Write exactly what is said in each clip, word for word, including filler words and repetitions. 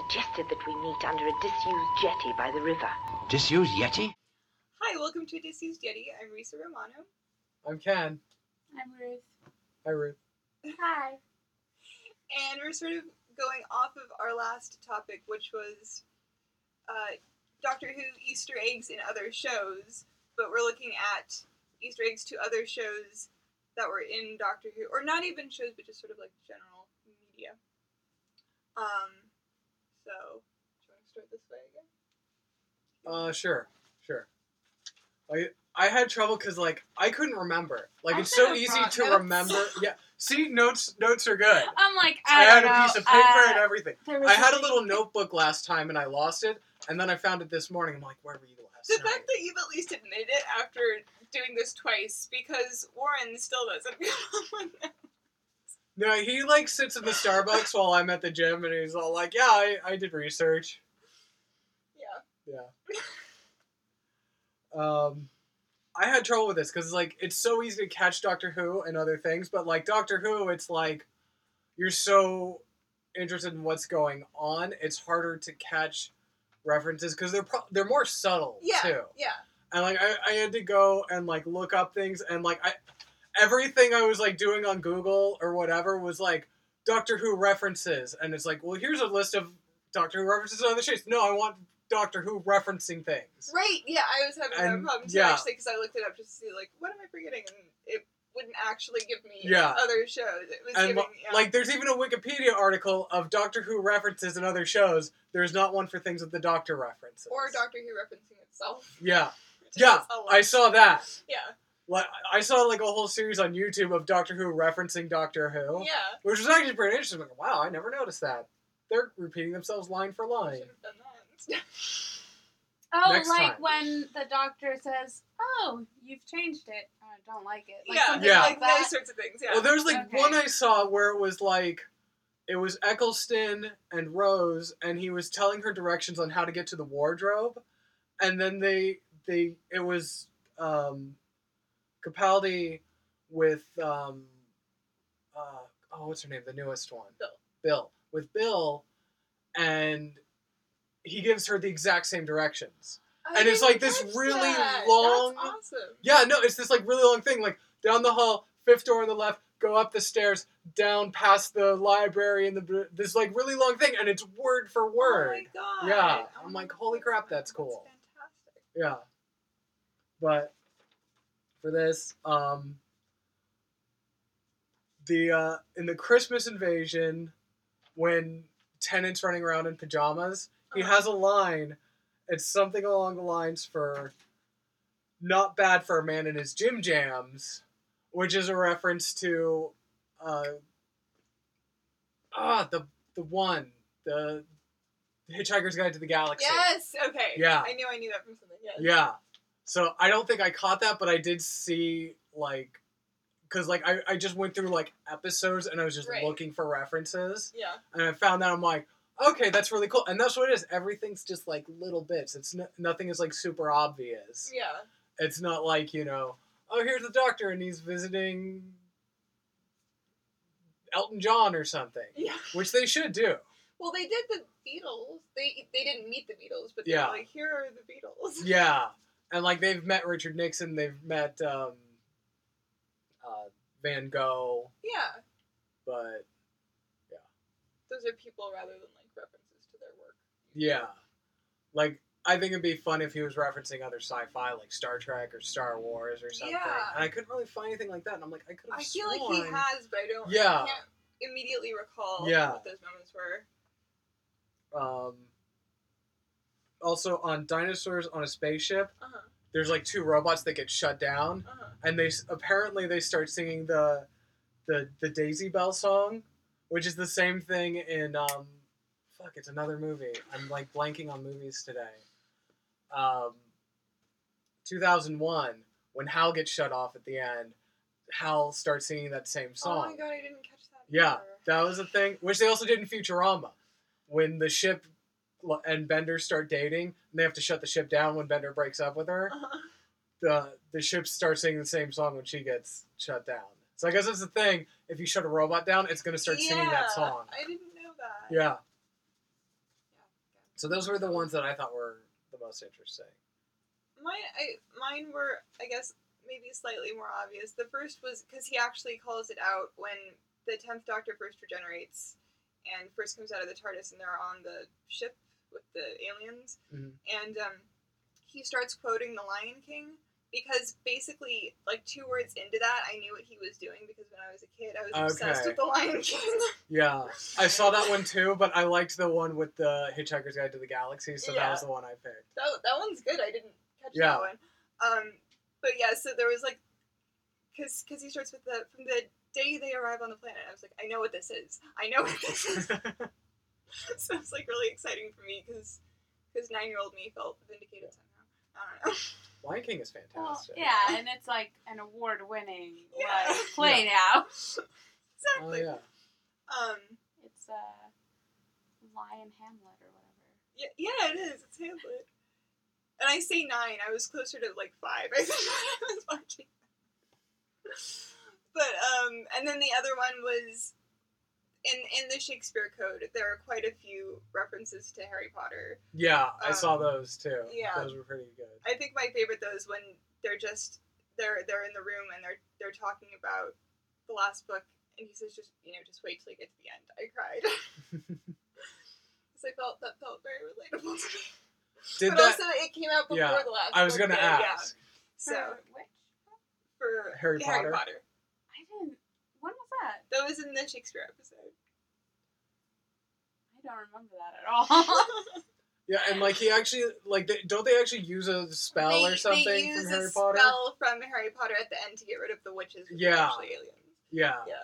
suggested that we meet under a disused jetty by the river. Disused yeti? Hi, welcome to Disused Yeti. I'm Risa Romano. I'm Ken. I'm Ruth. Hi, Ruth. Hi. And we're sort of going off of our last topic, which was uh, Doctor Who Easter eggs in other shows, but we're looking at Easter eggs to other shows that were in Doctor Who, or not even shows, but just sort of like general media. Um, so, do you want to start this way again? Uh, sure, sure. Like, I had trouble because, like, I couldn't remember. Like, I it's set so up easy wrong to notes. remember. Yeah, see, notes notes are good. I'm like, I, I, had don't a know, piece of paper uh, and everything. there was I had a something- little notebook last time and I lost it, and then I found it this morning. I'm like, where were you last The night? fact that you've at least admitted it after doing this twice, because Warren still doesn't come on that. No, he, like, sits in the Starbucks while I'm at the gym, and he's all like, yeah, I, I did research. Yeah. Yeah. Um, I had trouble with this because, like, it's so easy to catch Doctor Who and other things, but, like, Doctor Who, it's like you're so interested in what's going on, it's harder to catch references because they're pro- they're more subtle Yeah, too. yeah. And, like, I, I had to go and, like, look up things, and, like, I everything I was, like, doing on Google or whatever was like Doctor Who references, and it's like, well, here's a list of Doctor Who references in other shows. No, I want Doctor Who referencing things. Right, yeah, I was having And, that problem too, yeah. actually, because I looked it up just to see, like, what am I forgetting? And it wouldn't actually give me Yeah. other shows. It was And, giving, li- yeah. like, there's even a Wikipedia article of Doctor Who references in other shows. There's not one for things with the Doctor references. Or Doctor Who referencing itself. Yeah. Which Yeah, is a lot. I saw that. Yeah, Like, I saw, like, a whole series on YouTube of Doctor Who referencing Doctor Who. yeah. Which was actually pretty interesting. Like, wow, I never noticed that. They're repeating themselves line for line. Should have done that. Oh, Next like time. when the doctor says, "Oh, you've changed it. I don't like it." Like yeah, something Yeah. like like that. those sorts of things, yeah. Well, there was, like, Okay. one I saw where it was, like, it was Eccleston and Rose, and he was telling her directions on how to get to the wardrobe, and then they, they, it was, um, Capaldi with, um, uh, oh, what's her name? The newest one. Bill. Bill. With Bill, and he gives her the exact same directions. I and it's didn't like this catch really that. long- That's awesome. Yeah, no, it's this, like, really long thing, like, down the hall, fifth door on the left, go up the stairs, down past the library, and the this, like, really long thing, and it's word for word. Oh my god. Yeah, Oh I'm my like, holy crap, god, that's cool. fantastic. Yeah. But for this, um, the, uh, in the Christmas Invasion, when Tennant's running around in pajamas, he Uh-huh. has a line. It's something along the lines for not bad for a man in his gym jams, which is a reference to uh ah the the one the Hitchhiker's Guide to the Galaxy. Yes, okay. Yeah. I knew I knew that from something, yes. Yeah. So I don't think I caught that, but I did see, like, because, like, I, I just went through, like, episodes and I was just Right. looking for references, Yeah. and I found that. I'm like, okay, that's really cool. And that's what it is. Everything's just, like, little bits. It's no, nothing is, like, super obvious. Yeah. It's not like, you know, oh, here's the doctor and he's visiting Elton John or something, Yeah. which they should do. Well, they did the Beatles. They they didn't meet the Beatles, but they Yeah. were like, here are the Beatles. Yeah. And, like, they've met Richard Nixon, they've met um, uh, Van Gogh, Yeah. but Those are people rather than like references to their work. yeah. Like, I think it'd be fun if he was referencing other sci-fi, like Star Trek or Star Wars or something. Yeah. And I couldn't really find anything like that, and I'm like, I could have I feel sworn. like he has, but I don't. Yeah. I can't immediately recall Yeah. what those moments were. Um, also, on Dinosaurs on a Spaceship, Uh huh. there's, like, two robots that get shut down, Uh huh. and they s- apparently they start singing the the the Daisy Bell song, which is the same thing in um fuck it's another movie. I'm like blanking on movies today. Um, two thousand one, when Hal gets shut off at the end, Hal starts singing that same Oh song. my god, I didn't catch that. Yeah, either. that was a thing, which they also did in Futurama, when the ship l- and Bender start dating, and they have to shut the ship down when Bender breaks up with her. Uh-huh. The the ship starts singing the same song when she gets shut down. So I guess that's the thing. If you shut a robot down, it's gonna start singing that Yeah, song. I didn't know that. Yeah. Yeah, So those were the ones that I thought were the most interesting. Mine, I, mine were, I guess, maybe slightly more obvious. The first was because he actually calls it out when the tenth Doctor first regenerates and first comes out of the TARDIS and they're on the ship with the aliens. Mhm. And um, he starts quoting The Lion King because basically, like, two words into that, I knew what he was doing because when I was a kid, I was obsessed Okay. with The Lion King. Yeah, I saw that one too, but I liked the one with the Hitchhiker's Guide to the Galaxy, so that Yeah. was the one I picked. that, that one's good. I didn't catch Yeah. that one. Um, but yeah, so there was like, because he starts with the, from the day they arrive on the planet, I was like, I know what this is. I know what this is. So it's like really exciting for me because because nine-year-old me felt vindicated somehow. I don't know. Lion King is Well, fantastic. yeah, and it's like an award-winning Yeah. like play now. Oh Exactly. yeah. Um. It's uh, Lion Hamlet or whatever. Yeah, yeah, it is. It's Hamlet. And I say nine. I was closer to like five. I think when I was watching. But um, and then the other one was in in the Shakespeare Code. There are quite a few references to Harry Potter. Yeah, I Um, saw those too. yeah. Those were pretty good. I think my favorite though is when they're just they're they're in the room and they're they're talking about the last book, and he says, "Just you know, just wait till you get to the end." I cried because I felt that felt very relatable to me. Did but that? also, it came out before Yeah, the last. I was book, gonna though, yeah. ask. So For which? for Harry Potter? I didn't. When was that? That was in the Shakespeare episode. I don't remember that at all. Yeah, and like he actually like they, don't they actually use a spell they, or something they use from Harry a Potter? spell from Harry Potter at the end to get rid of the witches, which Yeah. are actually aliens. Yeah. Yeah.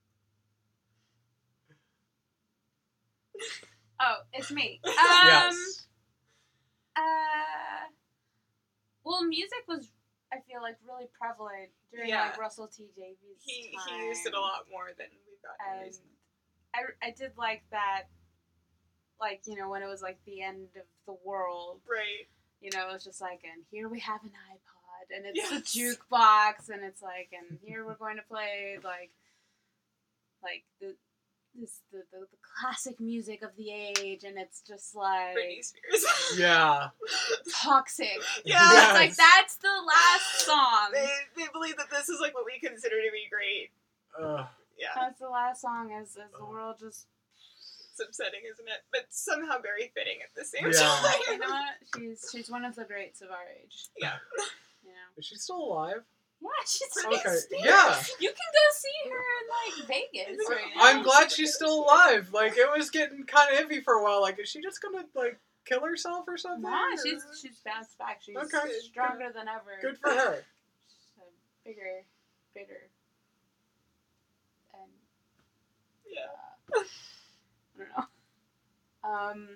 Oh, it's me. Um, Yes. Uh, well, music was, I feel like, really prevalent during Yeah. like Russell T Davies' He time. he used it a lot more than we've gotten And recently. I, I did like that, like, you know, when it was like the end of the world, Right. you know, it was just like, and here we have an iPod, and it's Yes. a jukebox, and it's like, and here we're going to play, like, like the, this, the, the, the classic music of the age, and it's just like Britney Spears. Yeah. toxic. Yeah. Yes. It's like, that's the last song. They, they believe that this is like what we consider to be great. Ugh. Yeah. That's the last song as, as the Oh. world just, It's upsetting, isn't it? But somehow very fitting at the same Yeah. you know time. what? She's, she's one of the greats of our age. Yeah. You know? Is she still alive? Yeah, she's Britney Okay. Spears. Yeah. You can go see her in like Vegas right now. I'm glad she's still alive. Like it was getting kind of iffy for a while. Like is she just gonna like kill herself or something? Nah, or- she's she's bounced back. She's Okay. stronger than ever. good for her. She's a bigger, bitter, and Yeah. I don't know. Um.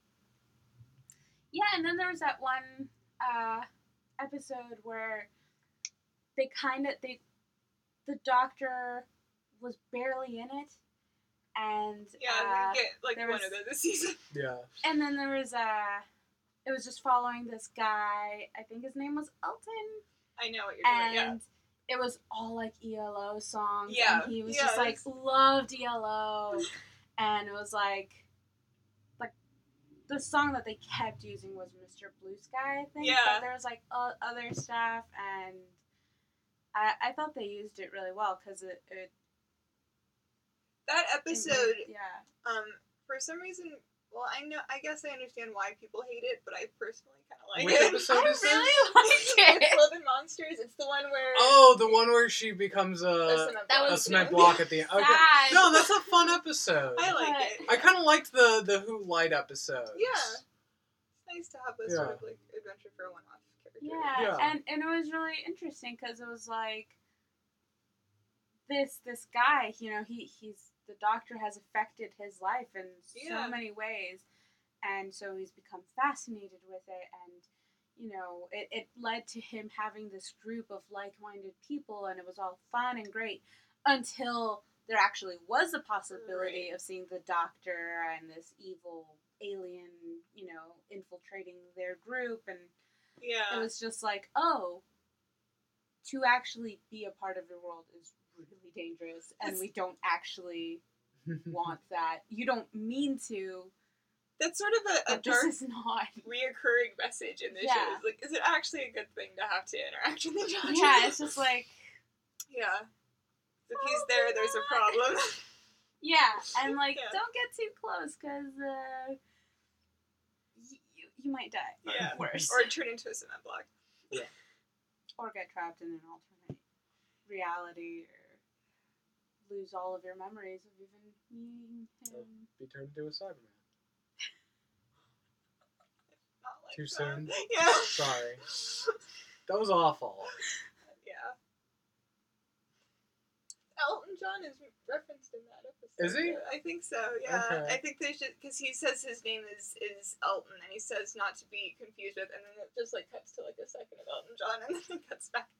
Yeah, and then there was that one uh, episode where they kind of they, the Doctor was barely in it, and Yeah, uh, we get like there one was- of those this season. Yeah. and then there was uh it was just following this guy. I think his name was Elton, I know what you're doing. Yeah. and it was all like E L O songs. Yeah, and he was yeah, just like it's- loved E L O, and it was like like the song that they kept using was Mister Blue Sky, I think. Yeah. But there was like uh, other stuff, and I I thought they used it really well because it, it That it episode, made- yeah. um, for some reason, well, I know, I guess I understand why people hate it, but I personally kind of like Which it. episode I is this? really liked It's it. Love and Monsters. It's the one where Oh, the one where she becomes a a cement that block. a was cement block at the end. Okay. Sad. No, that's a fun episode. I like But- it. I kind of liked the the Who Light episodes. Yeah. It's nice to have a Yeah. sort of like adventure for a one-off character. Yeah, Yeah. and and it was really interesting because it was like this this guy, you know, he he's the Doctor has affected his life in Yeah. so many ways, and so he's become fascinated with it, and you know, it, it led to him having this group of like-minded people, and it was all fun and great until there actually was the possibility Right. of seeing the Doctor and this evil alien, you know, infiltrating their group, and Yeah. it was just like, oh, to actually be a part of the world is really dangerous, and It's- we don't actually want that. You don't mean to, That's sort of a, a But dark, this is not. reoccurring message in this Yeah. show. Is like, is it actually a good thing to have to interact with each other? Yeah, it's just like, Yeah. If he's there, there's a problem. yeah, and like, Yeah. don't get too close, because uh, y- you, you might die. Yeah. Worse. Or turn into a cement block. Or get trapped in an alternate reality, or lose all of your memories of even meeting Or him. be turned into a Cyberman. Not like Too that. soon? Yeah. Sorry. That was awful. Yeah. Elton John is referenced in that episode. Is he? I think so. Yeah. Okay. I think there's just because he says his name is is Elton, and he says not to be confused with, and then it just like cuts to like a second of Elton John, and then it cuts back.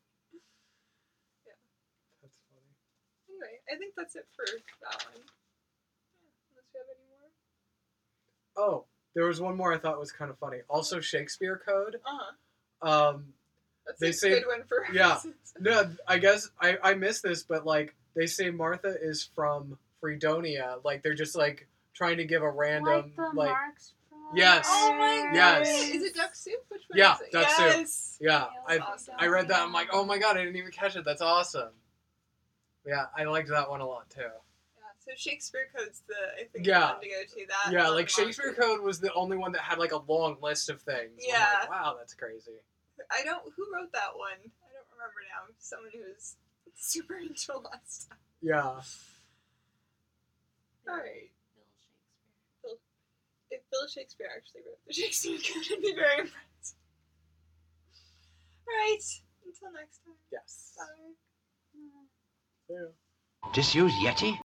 That's funny. Anyway, I think that's it for that one. Yeah, unless you have any more. Oh, there was one more I thought was kind of funny. Also, Shakespeare Code. Uh huh. Um, That's They a say- good one for yeah. references. no, I guess I I missed this, but like they say Martha is from Fredonia. Like they're just like trying to give a random like the like Marx Brothers. Yes. Oh my god! Yes. Is it duck soup? Which one Yeah, is it? duck soup. yes. yeah. I Awesome. I read that. I'm like, oh my god, I didn't even catch it. That's awesome. Yeah, I liked that one a lot too. Yeah, so Shakespeare Code's the I think Yeah. the one to go to. That Yeah, one like Monster. Shakespeare Code was the only one that had like a long list of things. I'm Yeah. like, wow, that's crazy. I don't. Who wrote that one? I don't remember now. Someone who was super into a lot of stuff. Yeah. All right. If Bill Shakespeare actually wrote the Shakespeare Code, I'd be very impressed. All right. Until next time. Yes. Bye. Yeah. Disused Yeti?